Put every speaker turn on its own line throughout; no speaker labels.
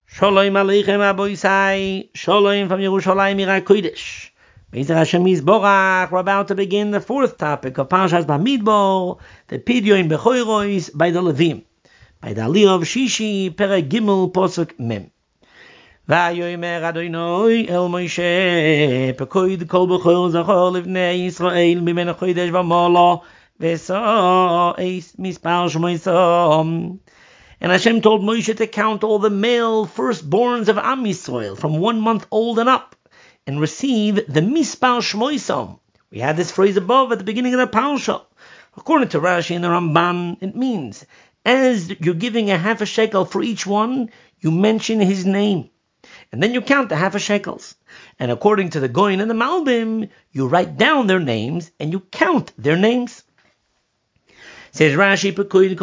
Shalom Aleichem Aboisai, Shalom from Yerushalayim Ira Kodesh. Be'ezer Hashem Yisborach, we're about to begin the fourth topic of Parshas Bamidbar, the Pidyon Bechoros by the Levim, by the Aliyah of Shishi, Perek Gimel, Posuk Mem. Vayomer Adonai El Moshe, Pekoid Kol Bechor Zachor Livnei Yisrael, Mimen Chodesh V'Mala, V'Sa Eis Mispar Shmoisom. And Hashem told Moshe to count all the male firstborns of Am Yisrael from 1 month old and up, and receive the Mispar Shmoisom. We had this phrase above at the beginning of the Parsha. According to Rashi and the Ramban, it means, as you're giving a half a shekel for each one, you mention his name. And then you count the half a shekels. And according to the Goyin and the Malbim, you write down their names and you count their names. Says Rashi,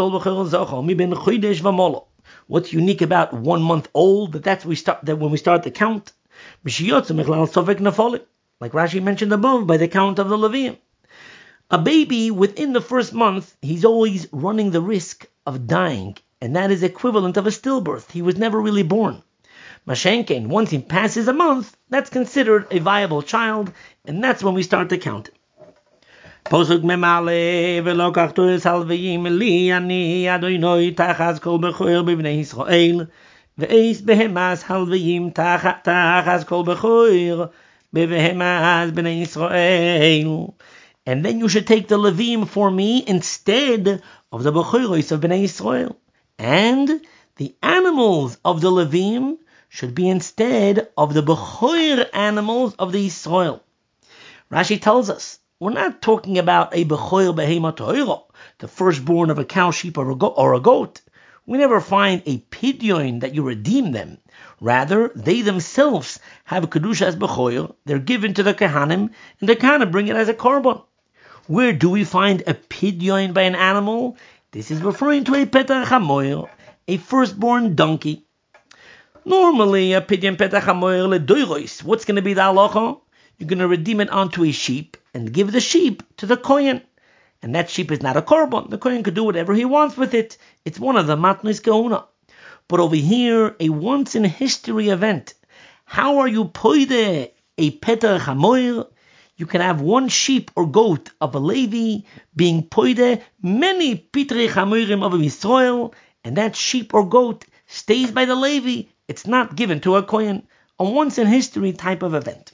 what's unique about 1 month old? That when we start the count. Like Rashi mentioned above, by the count of the Levium. A baby within the first month, he's always running the risk of dying, and that is equivalent of a stillbirth. He was never really born. Mashenken, once he passes a month, that's considered a viable child, and that's when we start to count. Posuk memale velokachtu es halvim li ani Adonai tachas kol bechor b'bnei Yisrael ve'eis behemas halvim tachas kol bechor behemas b'nei Yisrael. And then you should take the Levim for me instead of the bechoros of b'nei Yisrael, and the animals of the Levim should be instead of the bechor animals of the Yisrael. Rashi tells us, we're not talking about a bechor behema toira, the firstborn of a cow, sheep, or a goat. We never find a pidyon that you redeem them. Rather, they themselves have a kedusha as bechor. They're given to the kahanim, and the kahanim bring it as a korban. Where do we find a pidyon by an animal? This is referring to a petach hamoyer, a firstborn donkey. Normally, a pidyon petach hamoyer ledoiros. What's going to be the halacha? You're going to redeem it onto a sheep and give the sheep to the kohen. And that sheep is not a korban. The kohen could do whatever he wants with it. It's one of the matnos kehuna. But over here, a once-in-history event. How are you poide a petach hamoyer? You can have one sheep or goat of a Levi being poide many pitrei hamoyerim of a Yisrael, and that sheep or goat stays by the Levi. It's not given to a kohen. A once-in-history type of event.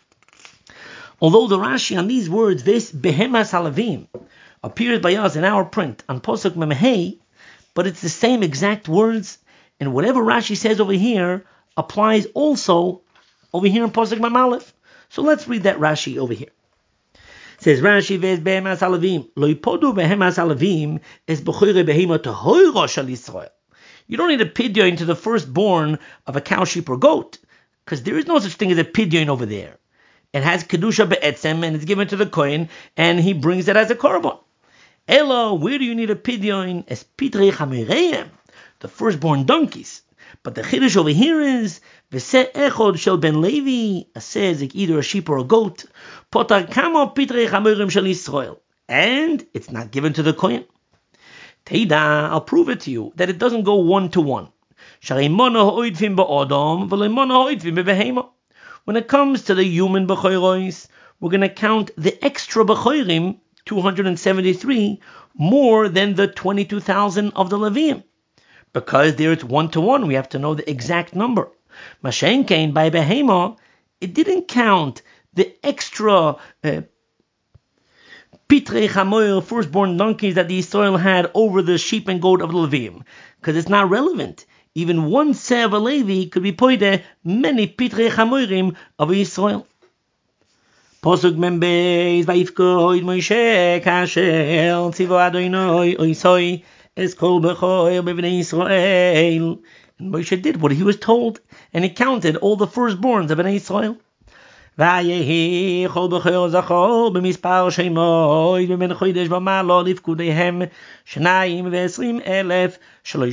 Although the Rashi on these words, this behemas halavim, appears by us in our print on Posuk Memhei, but it's the same exact words, and whatever Rashi says over here applies also over here in Posuk Memalef. So let's read that Rashi over here. It says Rashi, ves behemas halavim, lo yipodu behemas halavim es bechore behema tohoira shel Yisrael. You don't need a pidyon to the firstborn of a cow, sheep, or goat, because there is no such thing as a pidyon over there. It has kedusha be'etzem, and it's given to the kohen, and he brings it as a korban. Elo, where do you need a pidyon? Es pitrei chamereim, the firstborn donkeys. But the chiddush over here is v'seh echod shel ben Levi, says either a sheep or a goat. Potar kamo pitrei chamereim shel Yisrael, and it's not given to the kohen. Teida, I'll prove it to you that it doesn't go 1-to-1. Sharei mono ha'oidvim ba'odam v'lo mono ha'oidvim b'behema. When it comes to the human bechoros, we're going to count the extra bechorim, 273, more than the 22,000 of the Levium. Because there it's 1-to-1, we have to know the exact number. Mashenkein, by behema, it didn't count the extra pitrei chamoyer, firstborn donkeys that the Yisrael had over the sheep and goat of the Levium. Because it's not relevant. Even one seh of a Levi could be poide many pitrei chamoyrim of Yisrael. Posuk membeis vayifkoid Moshe kasher tzivo Adonai oisoi es kol bechor b'bnei Yisrael. And Moshe did what he was told, and he counted all the firstborns of Bnei Yisrael. Vayehi chol bechor zachor b'mispar shemoy b'men chodesh v'malo lifkudehem 22,000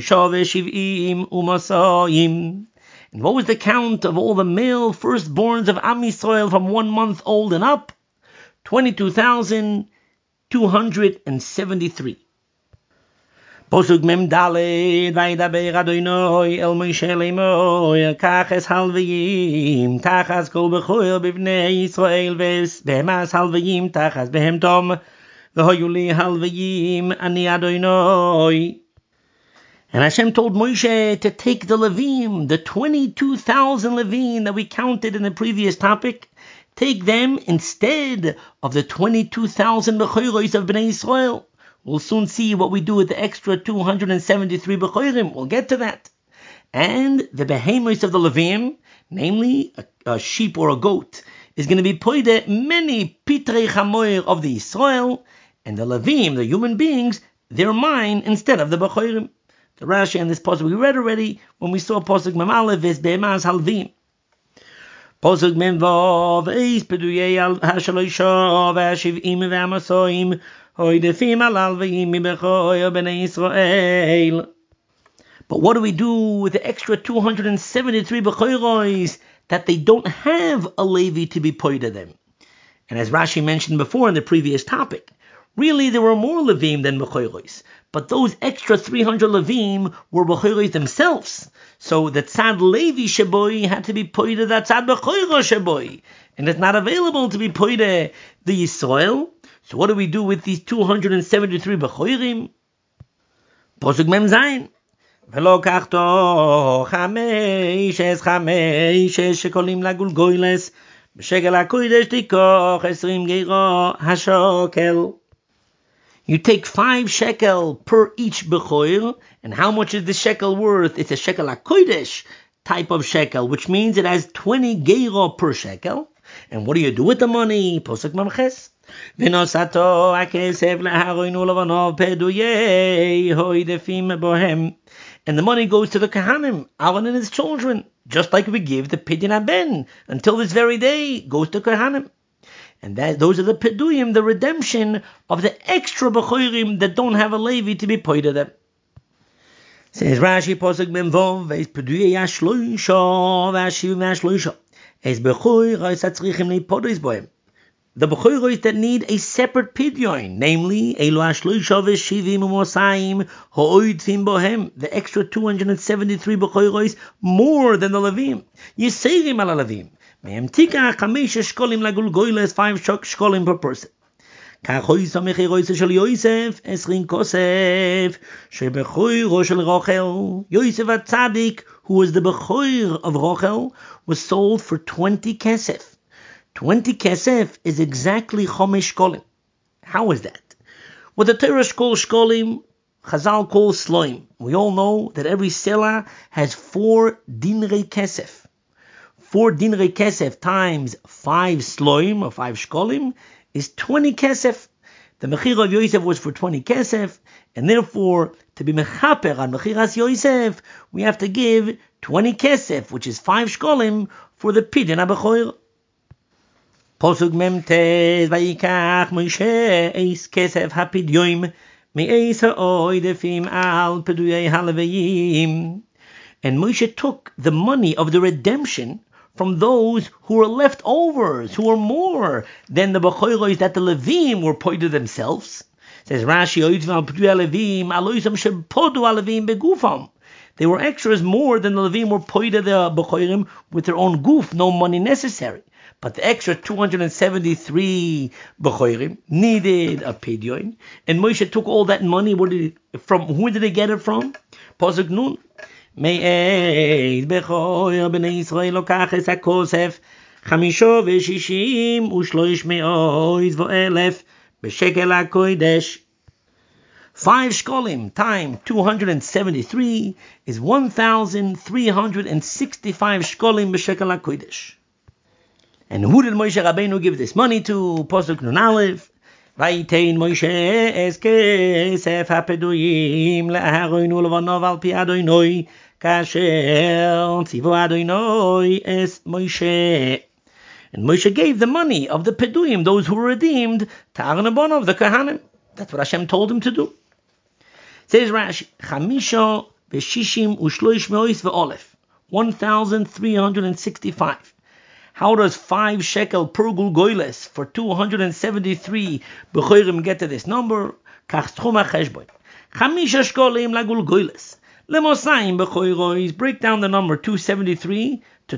370 umasayim. And what was the count of all the male firstborns of Am Yisrael from 1 month old and up? 22,273. Posuk mem daled vaydaber Adonai el Moshe leimoy kachas halvayim tachas kol bechoyer bivnei Yisrael ves behemas halvayim tachas behem tom v'hoyu li halvayim ani Adonai. And Hashem told Moshe to take the Levim, the 22,000 Levim that we counted in the previous topic, take them instead of the 22,000 bechoros of Bnei Yisrael. We'll soon see what we do with the extra 273 bechorim. We'll get to that. And the behemoths of the Levim, namely a sheep or a goat, is going to be poide many pitrei chamoir of the Yisrael, and the Levim, the human beings, they're mine instead of the bechorim. The Rashi and this pasuk we read already when we saw pasuk mem aleph is be'emas halvim. Pasuk mem vav is peduyei al hashaloisha v'ashivim v'amasoim hoidefim al alvim mibechoy b'nei Yisrael. But what do we do with the extra 273 bechoros that they don't have a Levi to be poid to them? And as Rashi mentioned before in the previous topic, really there were more Levim than bechoros. But those extra 300 Levim were bechoros themselves. So the tzad Levi sheboy had to be poide that tzad bechoro sheboy. And it's not available to be poide the Yisrael. So what do we do with these 273 bechorim? Posuk mem zayin. V'lo kachto chamesh shekolim lagulgoyles b'shekel hakodesh tikoch 20 geira hashokel. You take 5 shekel per each bechoir, and how much is the shekel worth? It's a shekel hakodesh type of shekel, which means it has 20 geira per shekel. And what do you do with the money? Posuk mamches. V'nosato hakesef leharoinu levanov peduyei hoidefim bohem. And the money goes to the Kohanim, Aaron and his children, just like we give the Pidyon Haben until this very day goes to Kohanim. And those are the Peduyim, the redemption of the extra Bechorim that don't have a Levi to be paid to them. Says Rashi, Posuk Mem Vov, Veis Peduyei Ashloisha, Vashiv Ashloisha, Es Bechoir, Hatzrichim Leipodos Bohem. The bechoros that need a separate pidyon, namely Elo Ashloisha v'Shivim u'Mosayim ha'oidfim bohem, the extra 273 bechoros more than the Levim. Yiseirim al Levim. Me'em tikach 5 shkolim lagulgoyles, 5 shkolim per person. Kachoisa mechiroisa shel Yosef 20 kosef, shebechoiro shel Rochel. Yosef HaTzadik, who was the bechoir of Rochel, was sold for 20 kesef. 20 kesef is exactly chomesh shkolim. How is that? What the Torah calls shkolim, Chazal calls sloim. We all know that every selah has 4 dinrei kesef. 4 dinrei kesef times 5 sloim, or 5 shkolim, is 20 kesef. The mechira of Yosef was for 20 kesef, and therefore, to be mechaper on mechiras Yosef, we have to give 20 kesef, which is 5 shkolim, for the pidyon habechoir. Posuk memtes vayikach Moshe eis kesef hapidyoim me'eis ha'oidefim al peduyei halevayim. And Moshe took the money of the redemption from those who were leftovers, who were more than the bechoros that the Levim were poided themselves. Says Rashi, oidefim al peduyei halevayim aloisam shepodu halevayim begufam. They were extras more than the Levim were poided the bechorim with their own goof, no money necessary. But the extra 273 bechorim needed a pidyon, and Moshe took all that money. Who did he get it from? Posuk nun. Me'ez bechoyer b'nei Yisrael lokach es hakosef 65 ו300 b'shekel hakodesh. 5 shkolim times 273 is 1,365 shkolim b'shekel hakodesh. And who did Moshe Rabbeinu give this money to? Posuk Nun Aleph. Vayitein Moshe es kesef hapeduyim le'aharon u'levanov al pi Adonai kasher tzivu Adonai es Moshe. And Moshe gave the money of the peduyim, those who were redeemed, to Aaron and Bonov, the Kohanim. That's what Hashem told him to do. Says Rashi, 5 v'shishim u'shloish me'ois v'olef, 1,365. How does 5 shekel per gulgoyles for 273 bechorim get to this number? Kach tchum hacheshbon. Chamisha shkolim lagulgoyles. Lemosayim b'choirois. Break down the number 273 to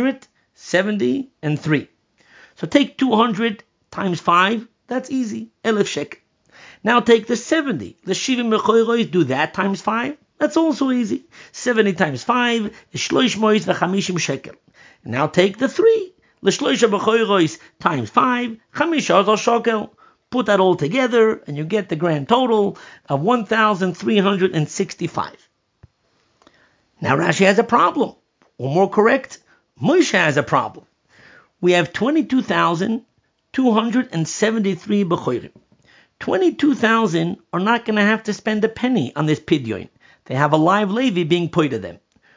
273. So take 200 times 5. That's easy. 1000 shekel. Now take the 70. The shivim b'choirois. Do that times 5. That's also easy. 70 times 5 is shloish mois v'chamishim shekel. Now take the 3. L'shloisha b'choirois times 5. Chamisha azal shekel. Put that all together and you get the grand total of 1,365. Now Rashi has a problem. Or more correct, Moshe has a problem. We have 22,273 b'choirim. 22,000 are not going to have to spend a penny on this pidyon. They have a live Levi being paid to them.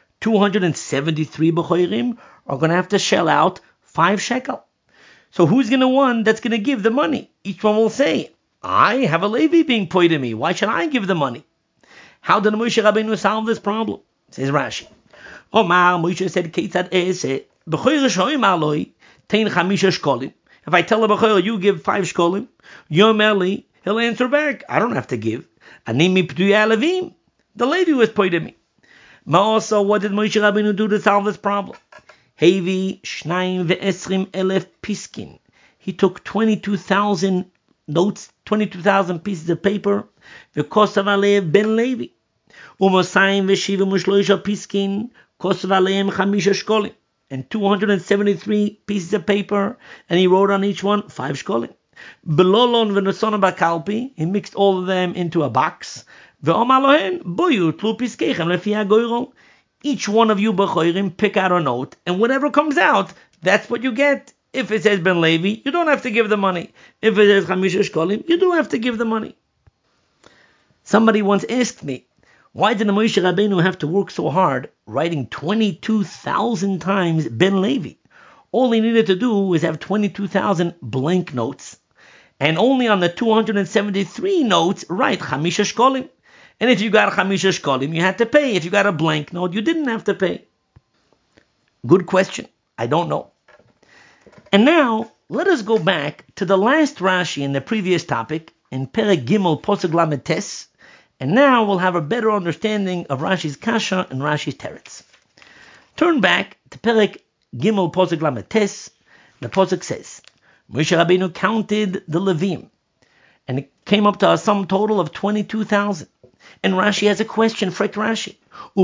273 b'choirim are going to have to shell out 5 shekel. So who's going to one that's going to give the money? Each one will say, I have a Levi being paid to me. Why should I give the money? How did Moshe Rabbeinu solve this problem? Says Rashi. Omar, Moshe said, Keitzad Eiseh, b'choir shoyim aloi, tein chamisha shkolim. If I tell a b'choir, you give 5 shkolim, Yomer li, he'll answer back, I don't have to give. Ani miptuya levim. The Levi was paid to me. Also, what did Moshe Rabbeinu do to solve this problem? Hevi shnaim ve'esrim elef piskin. He took 22,000 notes, 22,000 pieces of paper. V'kosav alev ben Levi. Umosayim ve'shivim u'shloisha piskin. Kosav aleim chamisha shkolim. And 273 pieces of paper. And he wrote on each one 5 shkolim. Belolon v'nosona b'kalpi. He mixed all of them into a box. Ve'omar lohen boyu tlu piskechem lefi hagoyrol. Each one of you b'choirim pick out a note, and whatever comes out, that's what you get. If it says Ben Levi, you don't have to give the money. If it says Chamisha Shkolim, you do have to give the money. Somebody once asked me, why did Moshe Rabbeinu have to work so hard writing 22,000 times Ben Levi? All he needed to do was have 22,000 blank notes, and only on the 273 notes write Chamisha Shkolim. And if you got a Chamisha Shkolim, you had to pay. If you got a blank note, you didn't have to pay. Good question. I don't know. And now, let us go back to the last Rashi in the previous topic, in Perek Gimel Posuk Lamed Tes, and now we'll have a better understanding of Rashi's Kasha and Rashi's Teretz. Turn back to Perek Gimel Posuk Lamed Tes. The Posuk says, Moshe Rabbeinu counted the Levim, and it came up to a sum total of 22,000. And Rashi has a question, Frek Rashi.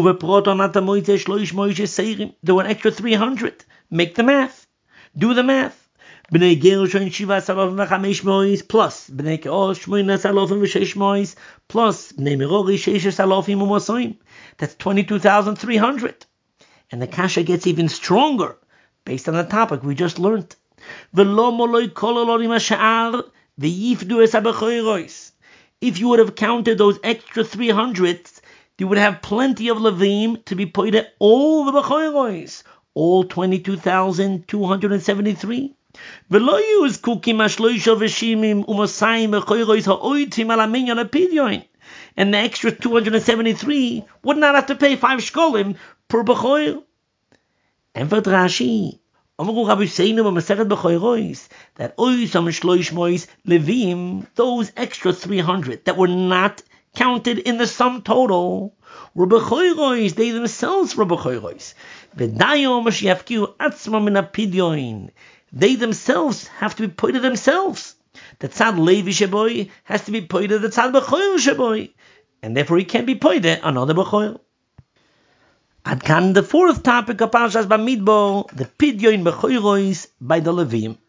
There were an extra 300. Make the math. Do the math. B'nei Gershon Shiva Salofim v'Chamesh Mois plus B'nei Keosh Shmoina Salofim v'Sheish Mois plus B'nei Merori Sheish Salofim u'Mosoim. That's 22,300. And the kasha gets even stronger based on the topic we just learned. V'lo moloi kol olorim ha'sha'ar v'yifdu es ha'bechoiros. If you would have counted those extra 300, you would have plenty of Levim to be paid at all the Bechoiros, all 22,273. V'lo use kukim ha'shloisha v'shimim u'mosayim Bechoiros ha'oitim ala minyan ha'pidyon. And the extra 273 would not have to pay 5 shkolim per Bechoir. And for Rashi, that Levim, those extra 300 that were not counted in the sum total, were Bechoiros, they themselves were Bechoiros. They themselves have to be paid to themselves. The Tzad Levi Sheboy has to be paid to the Tzad Bechoir Sheboy, and therefore he can't be paid to another Bechoir. Adkan, the fourth topic of Parshas Bamidbar, the Pidyon Bechoiros by the Levim.